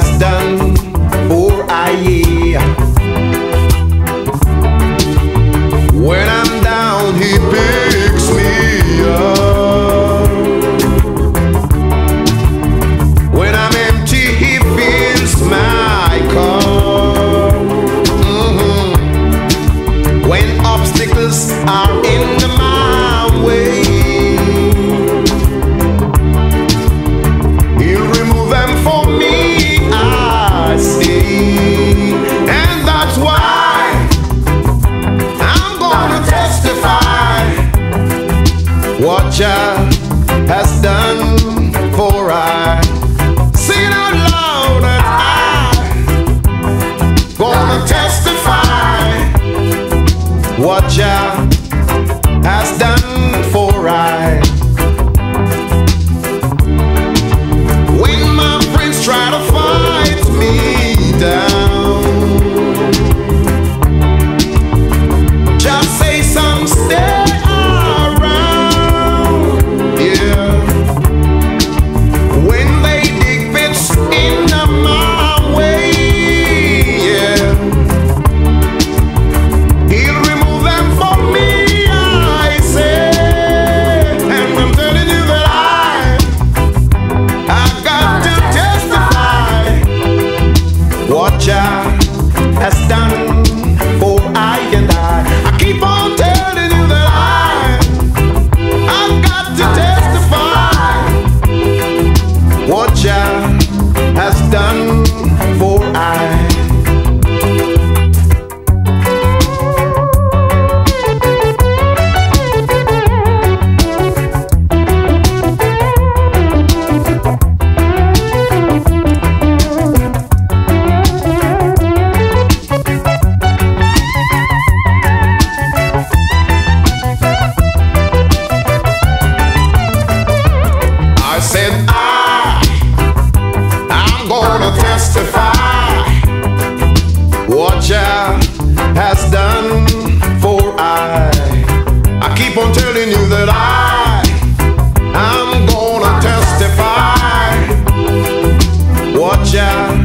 has done for I. When I'm down, he picks me up. When I'm empty, he fills my cup. When obstacles are in my way, he'll remove them for me, I say. And that's why I'm gonna testify what Jah has done for I. Sing it out loud, and I'm gonna testify what Jah has done for I. When my friends try to fight me down, just say some stay around, yeah. When they dig pits in my way, yeah, he'll remove them for me, I say. And I'm telling you that I got to testify what Jah has done for I and I. I keep on telling you that I've got to testify what Jah has done for I. I said I'm gonna testify what Jah has done for I. I keep on telling you that I'm gonna testify what Jah